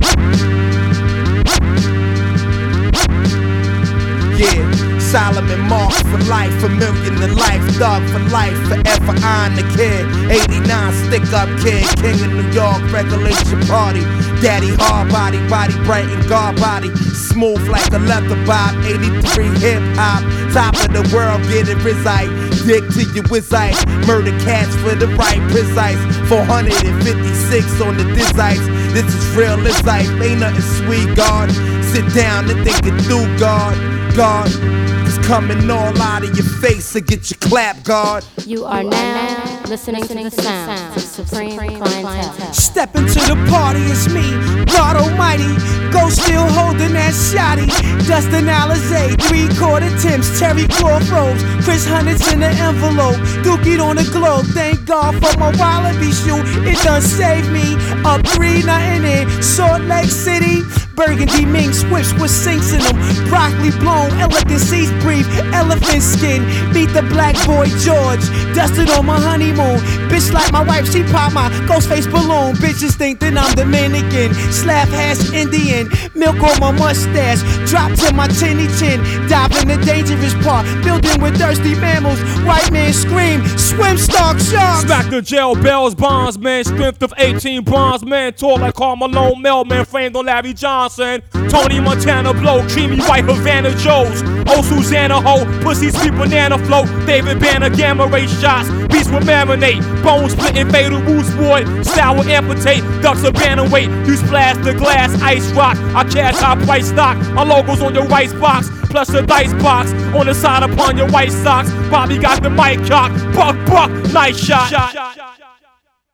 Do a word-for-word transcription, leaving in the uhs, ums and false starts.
Yeah, Solomon Mark for life, a million in life, thug for life, forever on the kid. eighty-nine stick up kid, king of New York, regulation party. Daddy hard body, body bright and guard body, smooth like a leather bob. eighty-three hip hop, top of the world, get it resite. Dick to your wizite, murder cats for the right precise. four hundred fifty-six on the dizites. This is real life, ain't nothing sweet, God. Sit down and think it through, God. God, it's coming all out of your face to get your clap, God. You are now listening to the sounds of Supreme Clientele. Step into the party, it's me, God Almighty. Ghost still holding that shotty. Dustin Alizé, three quarter Tims, Terry Crossroads, Chris Hunter's in the envelope, Dookie on the globe. Thank God for my Wallaby shoe, it done saved me. Up three, nothing in Salt Lake City. Burgundy mink swips with sinks in them. Broccoli blown, elegant seas breathe, elephant skin. Meet the black boy George, dusted on my honeymoon. Bitch like my wife, she pop my ghost face balloon. Bitches think that I'm Dominican, slap hash Indian. Milk on my mustache, drop to my chinny chin. Dive in the dangerous part, building with thirsty mammals. White man scream, swim stock sharks. Smack the jail bells, bonds man, strength of eighteen bronze men. Tall like Karl Malone, Melman, framed on Larry Johnson. Tony Montana blow, creamy white Havana Joes. Oh Susanna ho, pussy sweet banana float. David Banner gamma ray shots, beats will marinate. Bones splitting fatal roots boy, style will amputate. Ducks a banner weight, you splash the glass, ice rock. I cash high price stock, my logo's on your rice box. Plus the dice box, on the side upon your white socks. Bobby got the mic cock, buck buck, nice shot. shot.